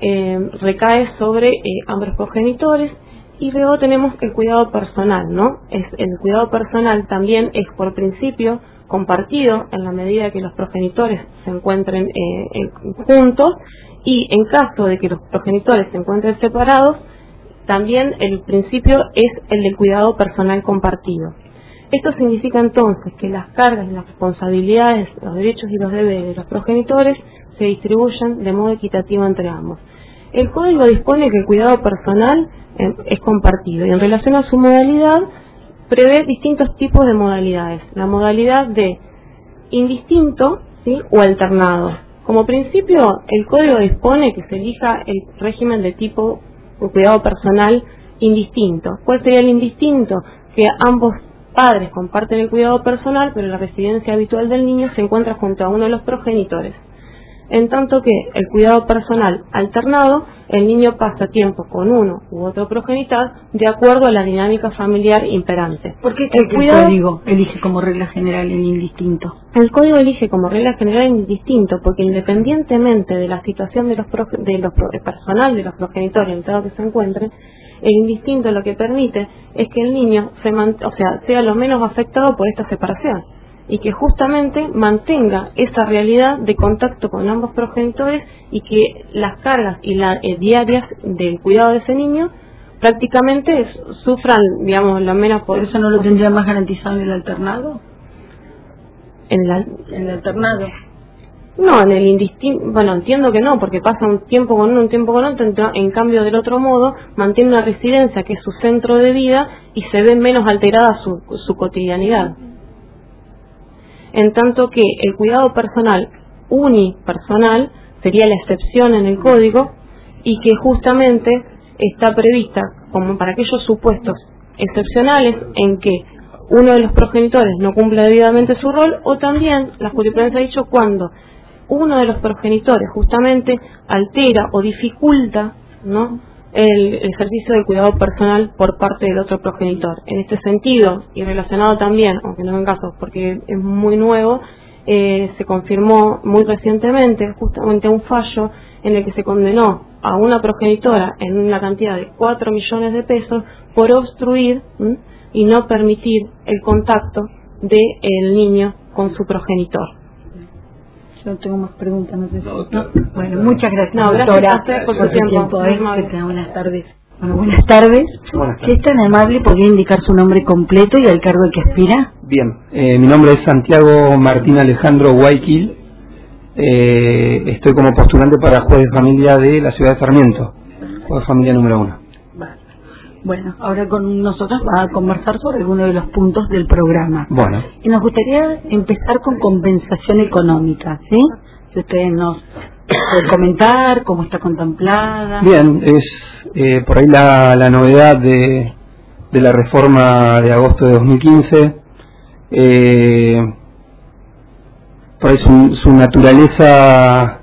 recae sobre ambos progenitores, y luego tenemos el cuidado personal, ¿no? El cuidado personal también es por principio compartido en la medida que los progenitores se encuentren juntos, y en caso de que los progenitores se encuentren separados, también el principio es el del cuidado personal compartido. Esto significa entonces que las cargas, las responsabilidades, los derechos y los deberes de los progenitores se distribuyen de modo equitativo entre ambos. El código dispone que el cuidado personal es compartido, y en relación a su modalidad prevé distintos tipos de modalidades. La modalidad de indistinto, ¿sí?, o alternado. Como principio, el código dispone que se elija el régimen de tipo cuidado personal indistinto. ¿Cuál sería el indistinto? Que ambos padres comparten el cuidado personal, pero la residencia habitual del niño se encuentra junto a uno de los progenitores. En tanto que el cuidado personal alternado, el niño pasa tiempo con uno u otro progenitor de acuerdo a la dinámica familiar imperante. ¿Por qué el código elige como regla general el indistinto? El código elige como regla general el indistinto porque independientemente de la situación de los personal de los progenitores en todo que se encuentren, el indistinto lo que permite es que el niño sea lo menos afectado por esta separación, y que justamente mantenga esa realidad de contacto con ambos progenitores, y que las cargas y las diarias del cuidado de ese niño prácticamente sufran, digamos, lo menos. ¿Por eso no lo tendría más garantizado en el alternado? ¿En el alternado? No, en el indistinto, bueno, entiendo que no, porque pasa un tiempo con uno, un tiempo con otro. En cambio, del otro modo, mantiene una residencia que es su centro de vida y se ve menos alterada su cotidianidad. En tanto que el cuidado personal unipersonal sería la excepción en el código, y que justamente está prevista como para aquellos supuestos excepcionales en que uno de los progenitores no cumple debidamente su rol, o también la jurisprudencia ha dicho cuando uno de los progenitores justamente altera o dificulta, ¿no?, el ejercicio del cuidado personal por parte del otro progenitor. En este sentido, y relacionado también, aunque no en casos porque es muy nuevo, se confirmó muy recientemente justamente un fallo en el que se condenó a una progenitora en una cantidad de 4 millones de pesos por obstruir y no permitir el contacto del niño con su progenitor. Yo no tengo más preguntas, no sé si... No. Bueno, muchas gracias, doctora, a usted por su tiempo. Buenas tardes. Bueno, buenas tardes. Si es tan amable, ¿podría indicar su nombre completo y el cargo al que aspira? Bien, mi nombre es Santiago Martín Alejandro Guayquil. Estoy como postulante para juez de familia de la ciudad de Sarmiento, juez de familia número 1. Bueno, ahora con nosotros va a conversar sobre algunos de los puntos del programa. Bueno. Y nos gustaría empezar con compensación económica, ¿sí? Si ustedes nos pueden comentar cómo está contemplada. Bien, es por ahí la novedad de la reforma de agosto de 2015. Por ahí su naturaleza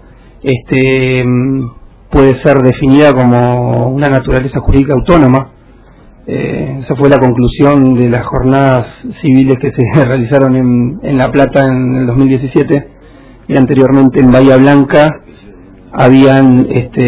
puede ser definida como una naturaleza jurídica autónoma. Esa fue la conclusión de las jornadas civiles que se realizaron en La Plata en el 2017, y anteriormente en Bahía Blanca habían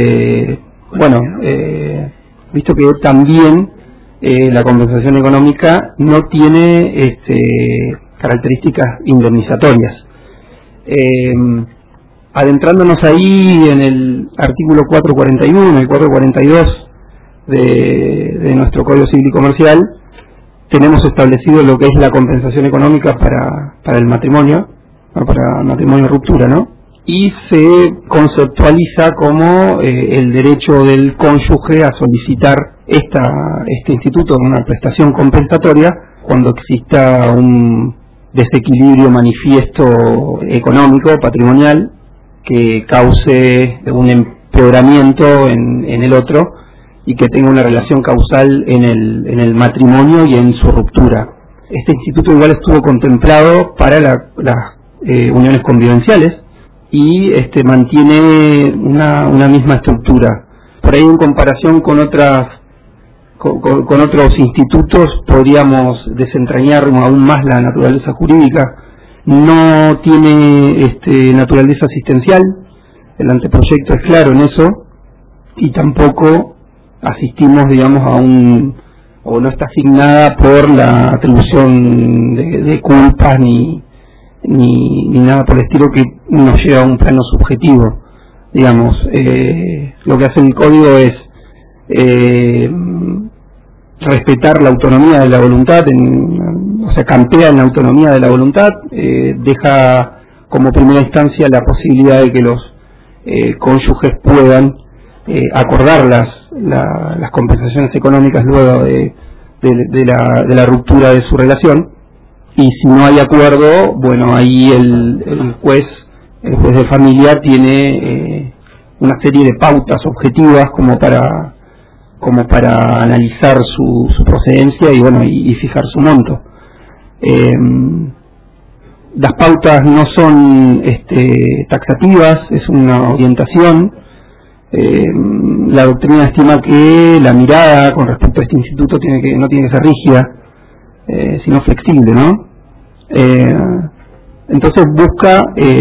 visto que también la compensación económica no tiene características indemnizatorias. adentrándonos ahí en el artículo 441 y 442 de nuestro Código Civil y Comercial, tenemos establecido lo que es la compensación económica para el matrimonio, para matrimonio ruptura, ¿no? Y se conceptualiza como el derecho del cónyuge a solicitar este instituto de una prestación compensatoria cuando exista un desequilibrio manifiesto económico, patrimonial, que cause un empeoramiento en el otro y que tenga una relación causal en el matrimonio y en su ruptura. Este instituto igual estuvo contemplado para las uniones convivenciales y mantiene una misma estructura. Por ahí, en comparación con otros institutos, podríamos desentrañar aún más la naturaleza jurídica. No tiene naturaleza asistencial, el anteproyecto es claro en eso, y tampoco asistimos, digamos, o no está asignada por la atribución de culpas ni nada por el estilo que nos lleva a un plano subjetivo. Digamos, lo que hace el código es respetar la autonomía de la voluntad, o sea, campea en la autonomía de la voluntad, deja como primera instancia la posibilidad de que los cónyuges puedan acordar las compensaciones económicas luego de la ruptura de su relación, y si no hay acuerdo, bueno, ahí el juez de familia tiene una serie de pautas objetivas como para analizar su procedencia y bueno, y fijar su monto. Las pautas no son taxativas, es una orientación. La doctrina estima que la mirada con respecto a este instituto no tiene que ser rígida, sino flexible, ¿no? Entonces busca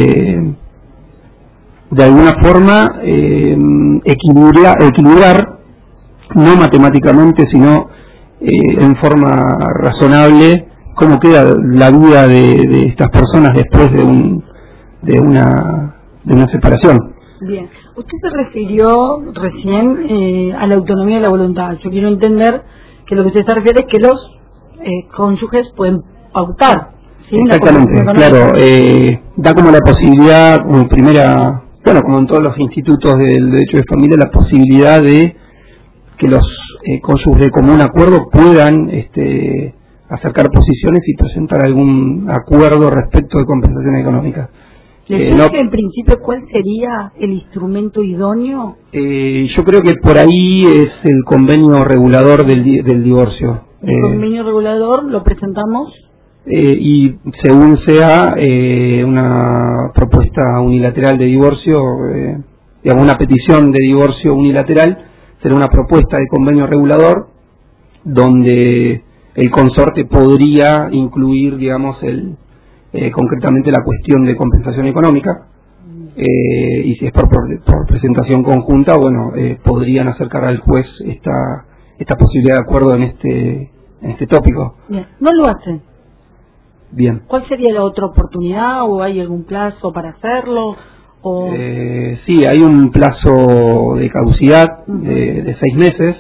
de alguna forma equilibrar, no matemáticamente, sino en forma razonable, cómo queda la vida de estas personas después de una separación. Bien, usted se refirió recién a la autonomía de la voluntad. Yo quiero entender que lo que usted se refiere es que los cónyuges pueden pautar, ¿sí? Exactamente, claro, da como la posibilidad, como primera, bueno, como en todos los institutos del derecho de familia, la posibilidad de que los cónyuges de común acuerdo puedan acercar posiciones y presentar algún acuerdo respecto de compensación económica. En principio, ¿cuál sería el instrumento idóneo? Yo creo que por ahí es el convenio regulador del divorcio. El convenio regulador lo presentamos y según sea una propuesta unilateral de divorcio, digamos una petición de divorcio unilateral, será una propuesta de convenio regulador donde el consorte podría incluir, digamos, concretamente la cuestión de compensación económica, y si es por presentación conjunta, bueno, podrían acercar al juez esta posibilidad de acuerdo en este tópico. Bien. ¿No lo hacen? Bien. ¿Cuál sería la otra oportunidad, o hay algún plazo para hacerlo? Sí, hay un plazo de caducidad de 6 meses.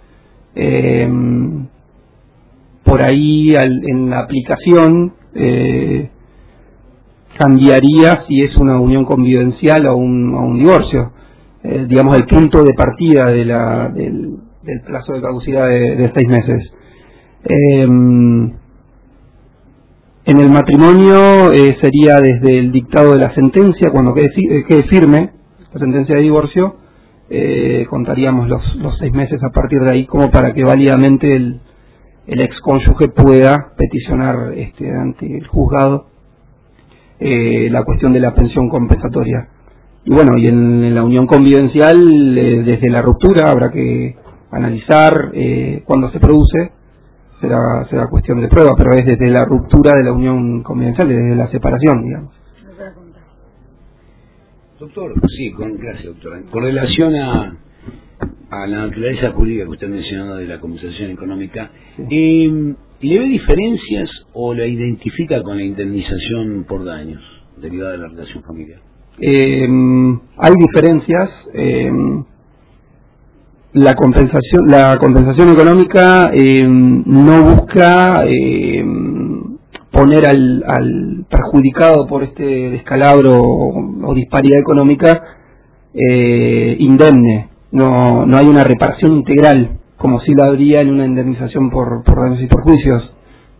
Por ahí en la aplicación cambiaría si es una unión convivencial o un divorcio. Digamos, el punto de partida del plazo de caducidad de 6 meses. En el matrimonio sería desde el dictado de la sentencia, cuando quede firme la sentencia de divorcio, contaríamos los 6 meses a partir de ahí, como para que válidamente el excónyuge pueda peticionar ante el juzgado la cuestión de la pensión compensatoria. Y bueno, y en la unión convivencial, desde la ruptura habrá que analizar cuándo se produce, será cuestión de prueba, pero es desde la ruptura de la unión convivencial, desde la separación, digamos. Doctor, sí, gracias, doctora. Con relación a la naturaleza jurídica que usted mencionó de la compensación económica, ¿le ve diferencias o la identifica con la indemnización por daños derivada de la relación familiar? Hay diferencias. La compensación económica no busca poner al perjudicado por este descalabro o disparidad económica indemne. No hay una reparación integral como si la habría en una indemnización por daños y perjuicios.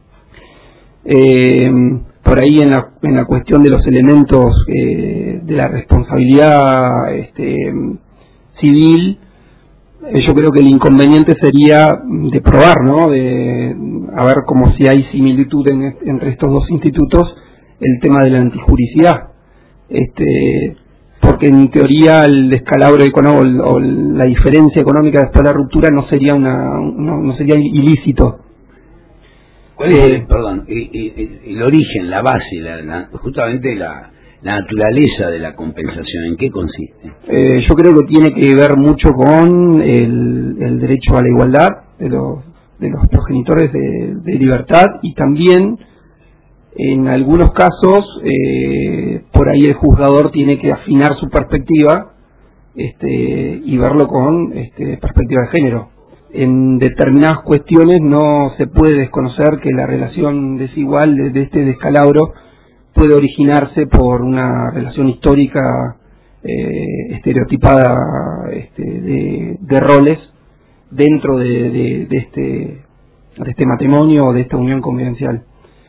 Por ahí en la cuestión de los elementos de la responsabilidad civil, yo creo que el inconveniente sería de probar, ¿no? A ver como si hay similitud entre estos dos institutos, el tema de la antijuricidad. Porque en teoría el descalabro económico o la diferencia económica después de la ruptura no sería no sería ilícito. ¿Cuál es el origen, la base, justamente la naturaleza de la compensación? ¿En qué consiste? Yo creo que tiene que ver mucho con el derecho a la igualdad de los progenitores de libertad, y también en algunos casos por ahí el juzgador tiene que afinar su perspectiva y verlo con perspectiva de género. En determinadas cuestiones no se puede desconocer que la relación desigual de este descalabro puede originarse por una relación histórica estereotipada de roles dentro de este matrimonio o de esta unión convivencial.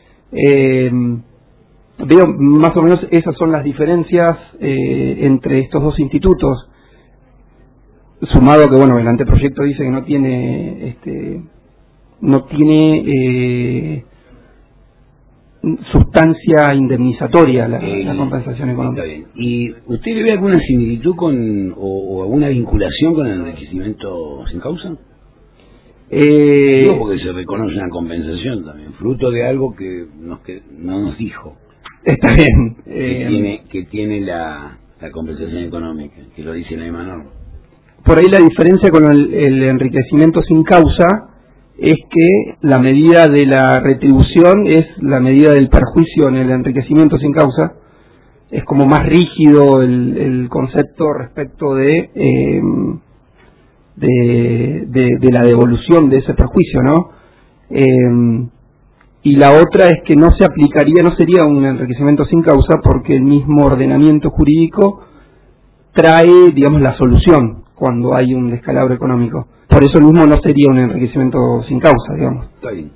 Veo más o menos esas son las diferencias entre estos dos institutos, sumado que el anteproyecto dice que no tiene sustancia indemnizatoria la compensación económica. Está bien. ¿Y usted le ve alguna similitud o alguna vinculación con el enriquecimiento sin causa? Digo porque se reconoce una compensación también, fruto de algo que no nos dijo. Está bien. Que tiene la compensación económica, que lo dice la misma norma. Por ahí la diferencia con el enriquecimiento sin causa es que la medida de la retribución es la medida del perjuicio. En el enriquecimiento sin causa es como más rígido el concepto respecto de la devolución de ese perjuicio, ¿no? Y la otra es que no se aplicaría, no sería un enriquecimiento sin causa, porque el mismo ordenamiento jurídico trae, digamos, la solución cuando hay un descalabro económico. Por eso mismo no sería un enriquecimiento sin causa, digamos. Está bien.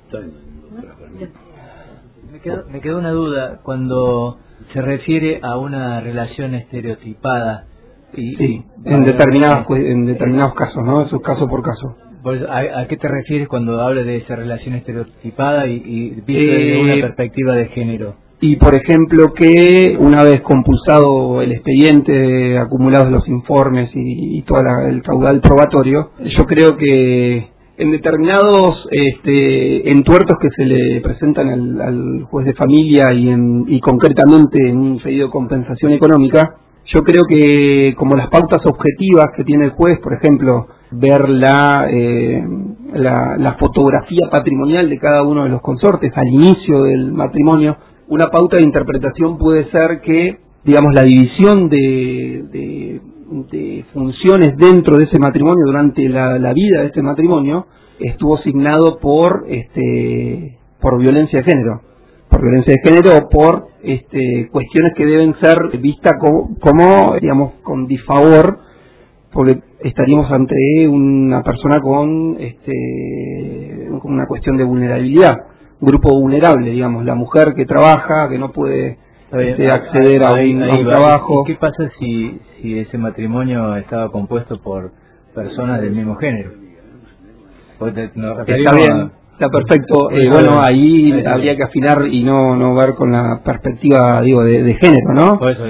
Me quedó una duda cuando se refiere a una relación estereotipada. Sí, en determinados casos, ¿no? Eso es caso por caso. ¿A qué te refieres cuando hablas de esa relación estereotipada y visto desde una perspectiva de género? Y por ejemplo que una vez compulsado el expediente, acumulados los informes y todo el caudal probatorio, yo creo que en determinados entuertos que se le presentan al juez de familia y concretamente en un pedido de compensación económica, yo creo que como las pautas objetivas que tiene el juez, por ejemplo, ver la fotografía patrimonial de cada uno de los consortes al inicio del matrimonio, una pauta de interpretación puede ser que, digamos, la división de funciones dentro de ese matrimonio durante la vida de este matrimonio estuvo signado por violencia de género. Por violencia de género o por cuestiones que deben ser vistas como, digamos, con disfavor, porque estaríamos ante una persona con una cuestión de vulnerabilidad, un grupo vulnerable, digamos, la mujer que trabaja, que no puede acceder a un trabajo. ¿Qué pasa si ese matrimonio estaba compuesto por personas del mismo género? Está bien. Está perfecto. Ahí habría que afinar y no ver con la perspectiva, digo, de género, ¿no?